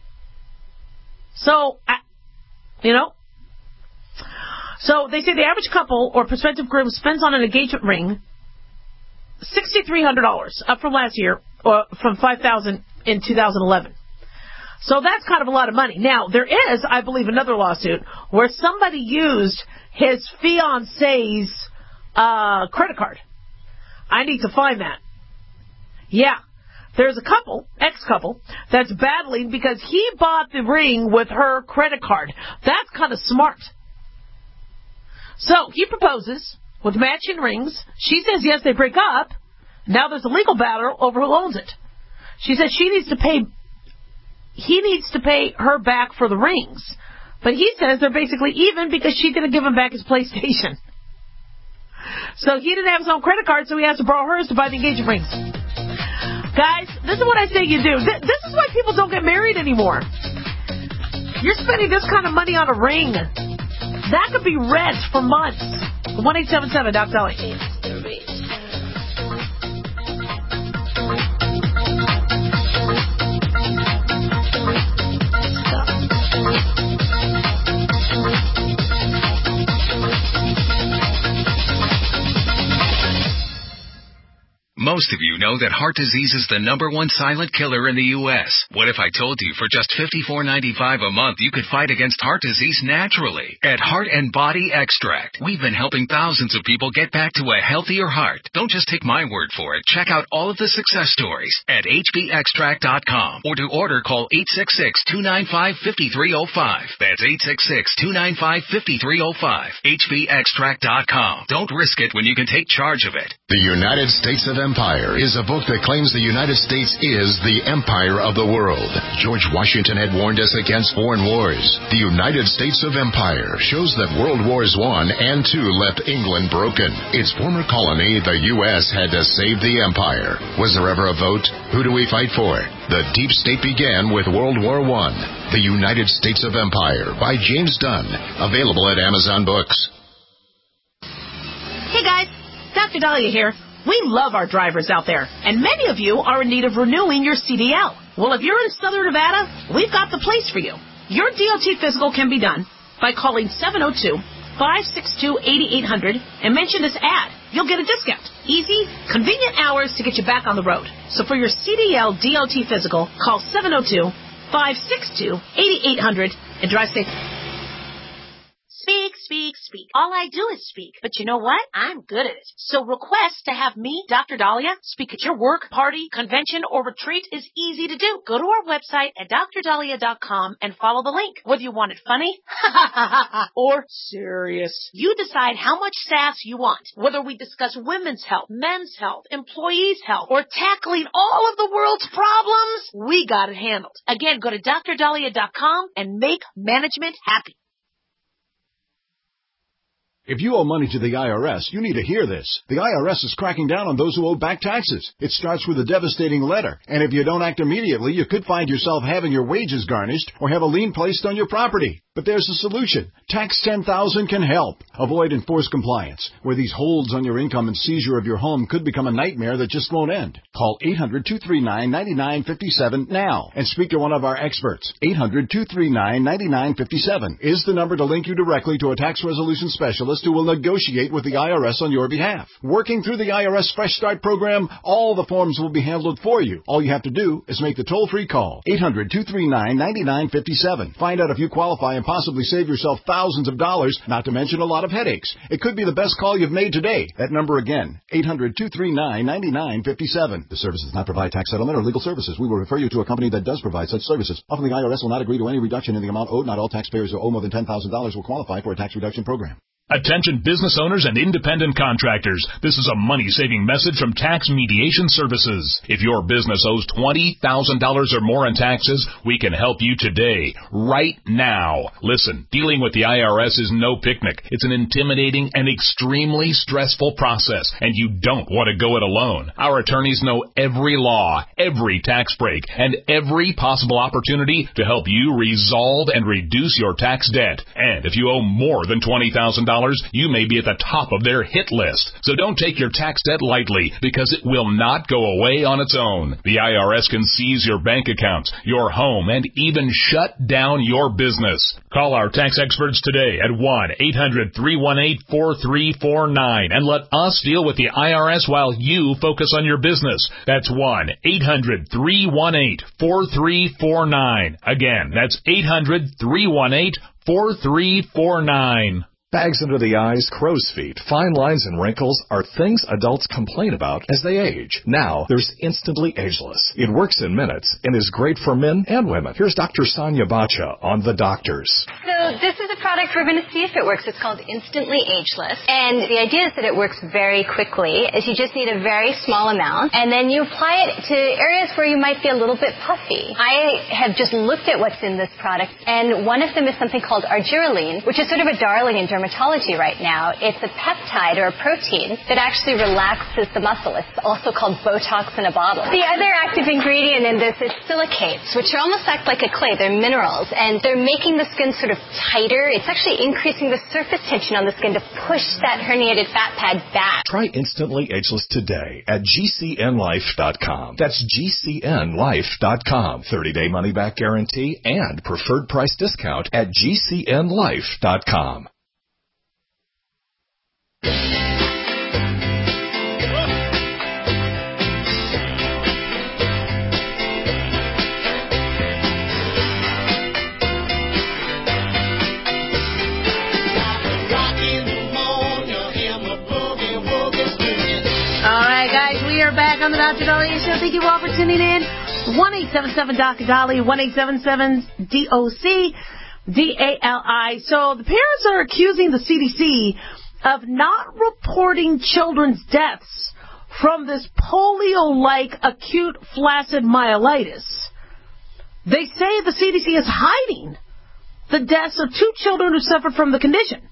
So, I, you know, so they say the average couple or prospective groom spends on an engagement ring six thousand three hundred dollars, up from last year, or from five thousand dollars in two thousand eleven. So that's kind of a lot of money. Now, there is, I believe, another lawsuit where somebody used his fiance's uh, credit card. I need to find that. Yeah. There's a couple, ex-couple, that's battling because he bought the ring with her credit card. That's kind of smart. So he proposes with matching rings. She says yes, they break up. Now there's a legal battle over who owns it. She says she needs to pay, he needs to pay her back for the rings. But he says they're basically even because she didn't give him back his PlayStation. So he didn't have his own credit card, so he has to borrow hers to buy the engagement rings. Guys, this is what I say you do. Th- this is why people don't get married anymore. You're spending this kind of money on a ring. That could be rent for months. one eight seven seven Doc Dolly. Most of you know that heart disease is the number one silent killer in the U S What if I told you for just fifty-four ninety-five a month you could fight against heart disease naturally? At Heart and Body Extract, we've been helping thousands of people get back to a healthier heart. Don't just take my word for it. Check out all of the success stories at H B extract dot com, or to order, call eight six six, two nine five, five three zero five. That's eight six six, two nine five, five three zero five. H B extract dot com. Don't risk it when you can take charge of it. The United States of Empire is a book that claims the United States is the empire of the world. George Washington had warned us against foreign wars. The United States of Empire shows that World Wars One and Two left England broken. Its former colony, the U S, had to save the empire. Was there ever a vote? Who do we fight for? The deep state began with World War One. The United States of Empire by James Dunn. Available at Amazon Books. Hey guys, Doctor Dahlia here. We love our drivers out there, and many of you are in need of renewing your C D L. Well, if you're in Southern Nevada, we've got the place for you. Your D O T physical can be done by calling seven oh two, five six two, eight eight hundred and mention this ad. You'll get a discount. Easy, convenient hours. hours to get you back on the road. So for your C D L D O T physical, call seven oh two, five six two, eight eight hundred and drive safe. Speak, speak, speak. All I do is speak. But you know what? I'm good at it. So request to have me, Doctor Dahlia, speak at your work, party, convention, or retreat is easy to do. Go to our website at dr dahlia dot com and follow the link. Whether you want it funny or serious, you decide how much sass you want. Whether we discuss women's health, men's health, employees' health, or tackling all of the world's problems, we got it handled. Again, go to dr dahlia dot com and make management happy. If you owe money to the I R S, you need to hear this. The I R S is cracking down on those who owe back taxes. It starts with a devastating letter, and if you don't act immediately, you could find yourself having your wages garnished or have a lien placed on your property. But there's a solution. Tax ten thousand can help. Avoid enforced compliance, where these holds on your income and seizure of your home could become a nightmare that just won't end. Call eight hundred, two three nine, nine nine five seven now and speak to one of our experts. eight hundred, two three nine, nine nine five seven is the number to link you directly to a tax resolution specialist who will negotiate with the I R S on your behalf. Working through the I R S Fresh Start program, all the forms will be handled for you. All you have to do is make the toll-free call. eight hundred, two three nine, nine nine five seven. Find out if you qualify and possibly save yourself thousands of dollars, not to mention a lot of headaches. It could be the best call you've made today. That number again, eight hundred, two three nine, nine nine five seven. The service does not provide tax settlement or legal services. We will refer you to a company that does provide such services. Often the I R S will not agree to any reduction in the amount owed. Not all taxpayers who owe more than ten thousand dollars will qualify for a tax reduction program. Attention business owners and independent contractors. This is a money-saving message from Tax Mediation Services. If your business owes twenty thousand dollars or more in taxes, we can help you today, right now. Listen, dealing with the I R S is no picnic. It's an intimidating and extremely stressful process, and you don't want to go it alone. Our attorneys know every law, every tax break, and every possible opportunity to help you resolve and reduce your tax debt. And if you owe more than twenty thousand dollars, you may be at the top of their hit list. So don't take your tax debt lightly, because it will not go away on its own. The I R S can seize your bank accounts, your home, and even shut down your business. Call our tax experts today at one eight hundred, three one eight, four three four nine and let us deal with the I R S while you focus on your business. That's one eight hundred, three one eight, four three four nine. Again, that's eight hundred, three one eight, four three four nine. Bags under the eyes, crow's feet, fine lines, and wrinkles are things adults complain about as they age. Now, there's Instantly Ageless. It works in minutes and is great for men and women. Here's Doctor Sonia Bacha on The Doctors. So this is a product we're going to see if it works. It's called Instantly Ageless. And the idea is that it works very quickly, is you just need a very small amount, and then you apply it to areas where you might be a little bit puffy. I have just looked at what's in this product, and one of them is something called argireline, which is sort of a darling in dermatology right now. It's a peptide or a protein that actually relaxes the muscle. It's also called Botox in a bottle. The other active ingredient in this is silicates, which are almost act like a clay. They're minerals, and they're making the skin sort of tighter. It's actually increasing the surface tension on the skin to push that herniated fat pad back. Try Instantly Ageless today at G C N life dot com. That's G C N life dot com. thirty-day money-back guarantee and preferred price discount at G C N life dot com. We are back on the Doctor Dahlia Show. Thank you all for tuning in. one eight seven seven Doctor Dahlia, one eight seven seven D O C D A L I. So the parents are accusing the C D C of not reporting children's deaths from this polio-like acute flaccid myelitis. They say the C D C is hiding the deaths of two children who suffered from the condition,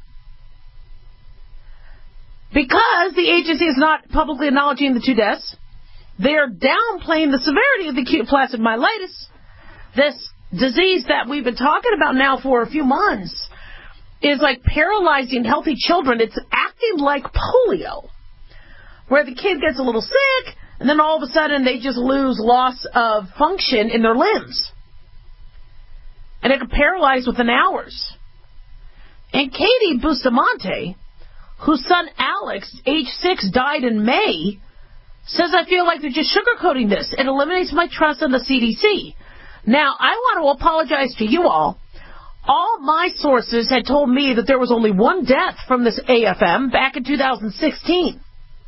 because the agency is not publicly acknowledging the two deaths. They're downplaying the severity of the acute flaccid myelitis, this disease that we've been talking about now for a few months. Is like paralyzing healthy children. It's acting like polio, where the kid gets a little sick, and then all of a sudden they just lose loss of function in their limbs. And it can paralyze within hours. And Katie Bustamante, whose son Alex, age six, died in May, says, I feel like they're just sugarcoating this. It eliminates my trust in the C D C. Now, I want to apologize to you all. All my sources had told me that there was only one death from this A F M back in two thousand sixteen.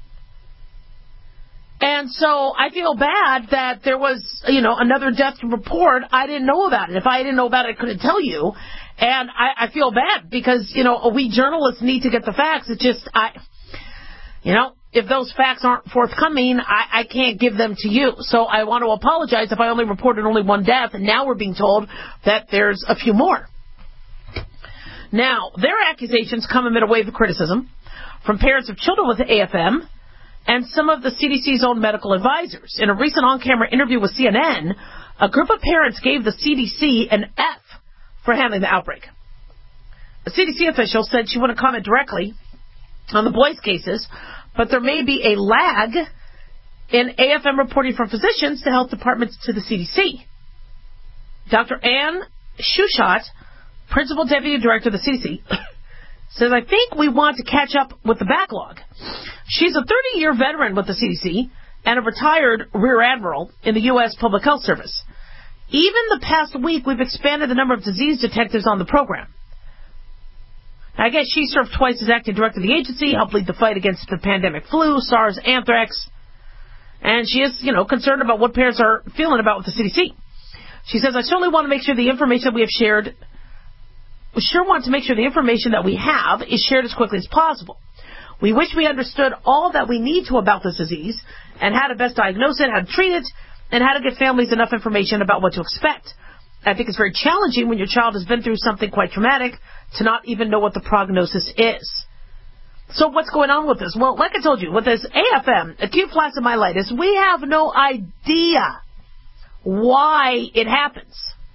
And so I feel bad that there was, you know, another death to report. I didn't know about it. If I didn't know about it, I couldn't tell you. And I, I feel bad because, you know, we journalists need to get the facts. It's just, I, you know, if those facts aren't forthcoming, I, I can't give them to you. So I want to apologize if I only reported only one death, and now we're being told that there's a few more. Now, their accusations come amid a wave of criticism from parents of children with A F M and some of the C D C's own medical advisors. In a recent on-camera interview with C N N, a group of parents gave the C D C an F for handling the outbreak. A C D C official said she wouldn't comment directly on the boys' cases, but there may be a lag in A F M reporting from physicians to health departments to the C D C. Doctor Ann Schuschott, Principal Deputy Director of the C D C, says, I think we want to catch up with the backlog. She's a thirty-year veteran with the C D C and a retired Rear Admiral in the U S Public Health Service. Even the past week, we've expanded the number of disease detectives on the program. I guess she served twice as acting director of the agency, helped lead the fight against the pandemic flu, SARS, anthrax, and she is, you know, concerned about what parents are feeling about with the C D C. She says, I certainly want to make sure the information that we have shared, we sure want to make sure the information that we have is shared as quickly as possible. We wish we understood all that we need to about this disease and how to best diagnose it, how to treat it, and how to give families enough information about what to expect. I think it's very challenging when your child has been through something quite traumatic to not even know what the prognosis is. So what's going on with this? Well, like I told you, with this A F M, acute flaccid myelitis, we have no idea why it happens.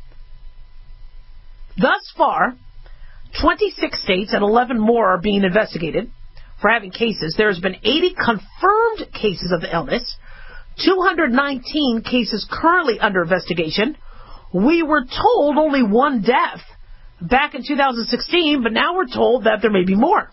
Thus far, twenty-six states and eleven more are being investigated for having cases. There has been eighty confirmed cases of the illness, two hundred nineteen cases currently under investigation. We were told only one death back in two thousand sixteen, but now we're told that there may be more.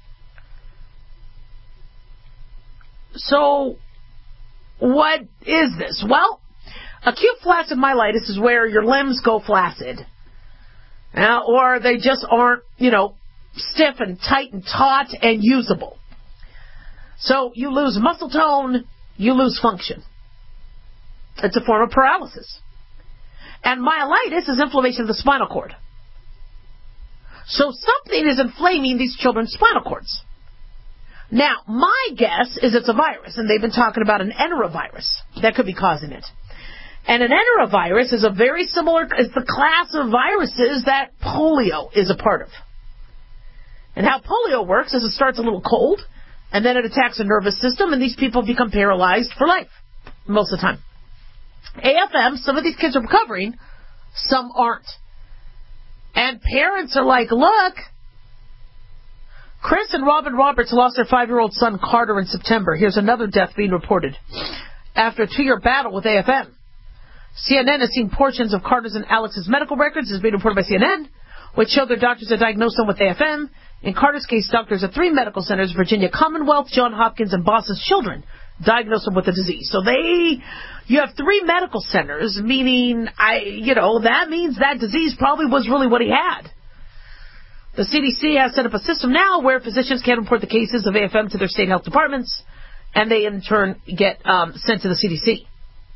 So, what is this? Well, acute flaccid myelitis is where your limbs go flaccid. Uh, or they just aren't, you know, stiff and tight and taut and usable. So you lose muscle tone, you lose function. It's a form of paralysis. And myelitis is inflammation of the spinal cord. So something is inflaming these children's spinal cords. Now, my guess is it's a virus, and they've been talking about an enterovirus that could be causing it. And an enterovirus is a very similar, it's the class of viruses that polio is a part of. And how polio works is it starts a little cold, and then it attacks the nervous system, and these people become paralyzed for life, most of the time. A F M, some of these kids are recovering, some aren't. And parents are like, look, Chris and Robin Roberts lost their five-year-old son Carter in September. Here's another death being reported after a two-year battle with A F M. C N N has seen portions of Carter's and Alex's medical records, as being reported by C N N, which showed their doctors had diagnosed them with A F M. In Carter's case, doctors at three medical centers, Virginia Commonwealth, Johns Hopkins, and Boston's Children, diagnosed them with the disease. So they, you have three medical centers, meaning, I, you know, that means that disease probably was really what he had. The C D C has set up a system now where physicians can report the cases of A F M to their state health departments, and they in turn get um, sent to the C D C.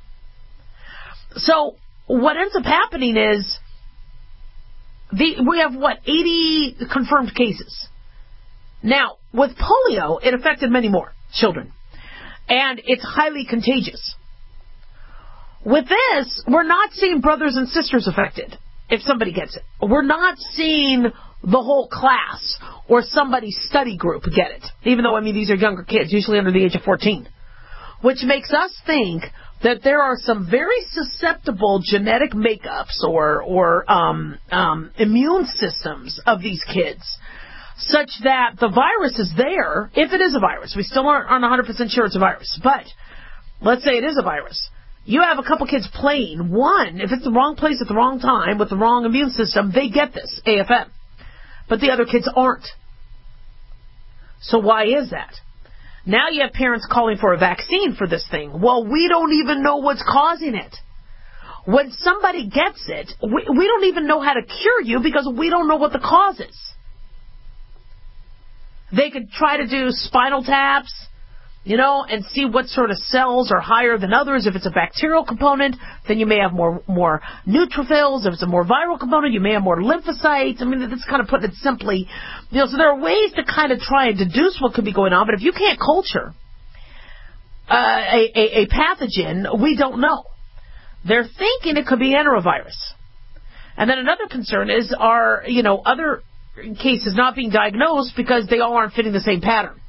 So what ends up happening is the, we have, what, eighty confirmed cases. Now, with polio, it affected many more children, and it's highly contagious. With this, we're not seeing brothers and sisters affected if somebody gets it. We're not seeing the whole class or somebody's study group get it, even though, I mean, these are younger kids, usually under the age of fourteen, which makes us think that there are some very susceptible genetic makeups or or um, um, immune systems of these kids, such that the virus is there, if it is a virus. We still aren't, aren't one hundred percent sure it's a virus, but let's say it is a virus. You have a couple kids playing. One, if it's the wrong place at the wrong time with the wrong immune system, they get this, A F M. But the other kids aren't. So why is that? Now you have parents calling for a vaccine for this thing. Well, we don't even know what's causing it. When somebody gets it, we, we don't even know how to cure you because we don't know what the cause is. They could try to do spinal taps, you know, and see what sort of cells are higher than others. If it's a bacterial component, then you may have more more neutrophils. If it's a more viral component, you may have more lymphocytes. I mean, that's kind of putting it simply. You know, so there are ways to kind of try and deduce what could be going on. But if you can't culture uh, a, a, a pathogen, we don't know. They're thinking it could be enterovirus. And then another concern is, are, you know, other cases not being diagnosed because they all aren't fitting the same pattern.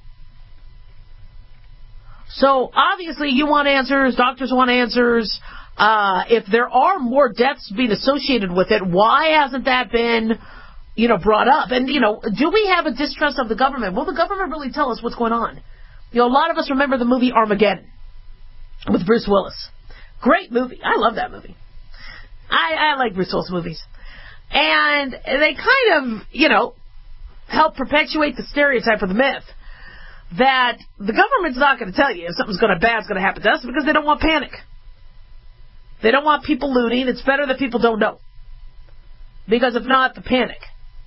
So, obviously, you want answers, doctors want answers. Uh, if there are more deaths being associated with it, why hasn't that been, you know, brought up? And, you know, do we have a distrust of the government? Will the government really tell us what's going on? You know, a lot of us remember the movie Armageddon with Bruce Willis. Great movie. I love that movie. I, I like Bruce Willis movies. And they kind of, you know, help perpetuate the stereotype or the myth that the government's not going to tell you if something's going to bad's going to happen to us because they don't want panic. They don't want people looting. It's better that people don't know. Because if not, the panic.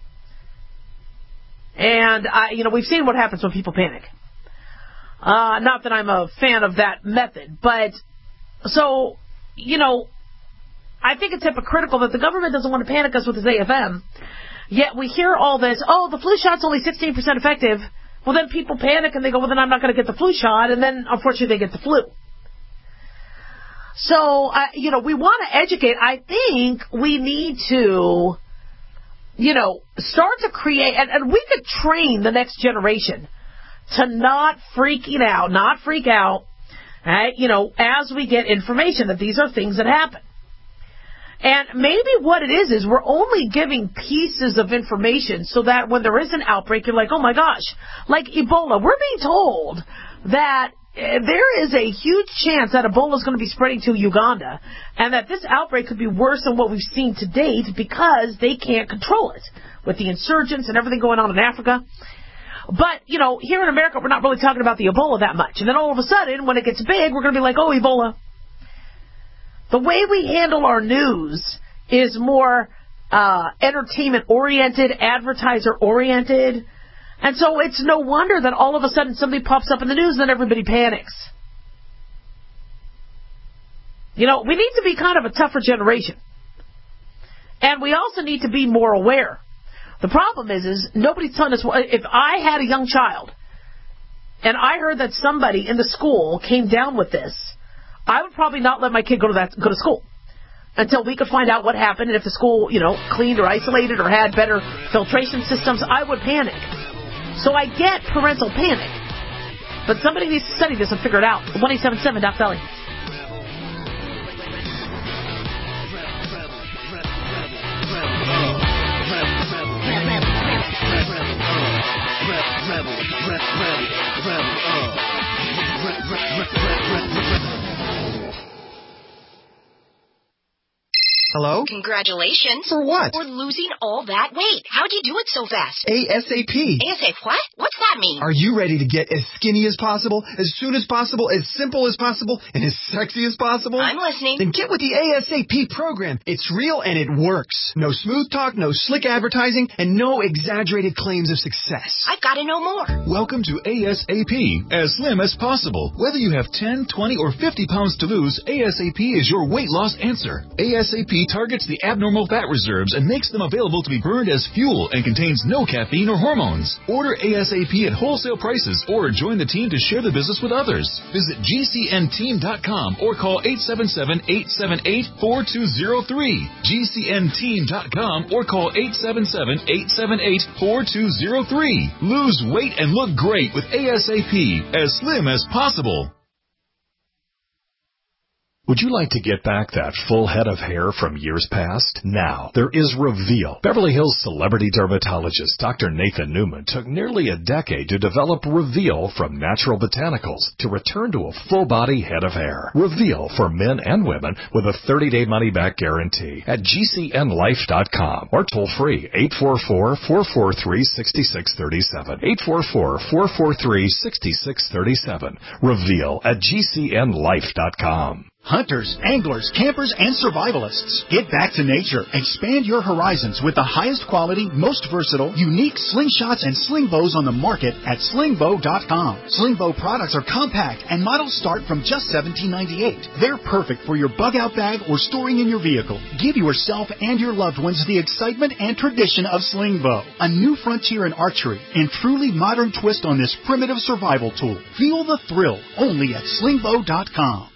And, I, you know, we've seen what happens when people panic. Uh, not that I'm a fan of that method, but, so, you know, I think it's hypocritical that the government doesn't want to panic us with this A F M, yet we hear all this, oh, the flu shot's only sixteen percent effective. Well, then people panic and they go, well, then I'm not going to get the flu shot, and then, unfortunately, they get the flu. So, uh, you know, we want to educate. I think we need to, you know, start to create, and, and we could train the next generation to not freaking out, not freak out, right, you know, as we get information that these are things that happen. And maybe what it is is we're only giving pieces of information so that when there is an outbreak, you're like, oh my gosh, like Ebola. We're being told that there is a huge chance that Ebola is going to be spreading to Uganda and that this outbreak could be worse than what we've seen to date because they can't control it with the insurgents and everything going on in Africa. But, you know, here in America, we're not really talking about the Ebola that much. And then all of a sudden, when it gets big, we're going to be like, oh, Ebola. The way we handle our news is more uh, entertainment-oriented, advertiser-oriented. And so it's no wonder that all of a sudden somebody pops up in the news and then everybody panics. You know, we need to be kind of a tougher generation. And we also need to be more aware. The problem is, is nobody's telling us, if I had a young child and I heard that somebody in the school came down with this, I would probably not let my kid go to that go to school until we could find out what happened and if the school, you know, cleaned or isolated or had better filtration systems. I would panic. So I get parental panic. But somebody needs to study this and figure it out. one eight seven seven Doc Valley. Hello? Congratulations. For what? For losing all that weight. How'd you do it so fast? ASAP. ASAP what? What's that mean? Are you ready to get as skinny as possible, as soon as possible, as simple as possible, and as sexy as possible? I'm listening. Then get with the ASAP program. It's real and it works. No smooth talk, no slick advertising, and no exaggerated claims of success. I've got to know more. Welcome to ASAP, as slim as possible. Whether you have ten, twenty, or fifty pounds to lose, ASAP is your weight loss answer. ASAP targets the abnormal fat reserves and makes them available to be burned as fuel and contains no caffeine or hormones. Order ASAP at wholesale prices or join the team to share the business with others. Visit G C N team dot com or call eight seven seven, eight seven eight, four two zero three. G C N team dot com or call eight seven seven, eight seven eight, four two zero three. Lose weight and look great with ASAP, as slim as possible. Would you like to get back that full head of hair from years past? Now, there is Reveal. Beverly Hills celebrity dermatologist Doctor Nathan Newman took nearly a decade to develop Reveal from natural botanicals to return to a full-body head of hair. Reveal for men and women with a thirty-day money-back guarantee at G C N life dot com or toll-free eight four four, four four three, six six three seven. eight four four, four four three, six six three seven. Reveal at G C N life dot com. Hunters, anglers, campers, and survivalists, get back to nature. Expand your horizons with the highest quality, most versatile, unique slingshots and sling bows on the market at sling bow dot com. Sling bow products are compact and models start from just seventeen ninety-eight. They're perfect for your bug out bag or storing in your vehicle. Give yourself and your loved ones the excitement and tradition of sling bow, a new frontier in archery and truly modern twist on this primitive survival tool. Feel the thrill only at sling bow dot com.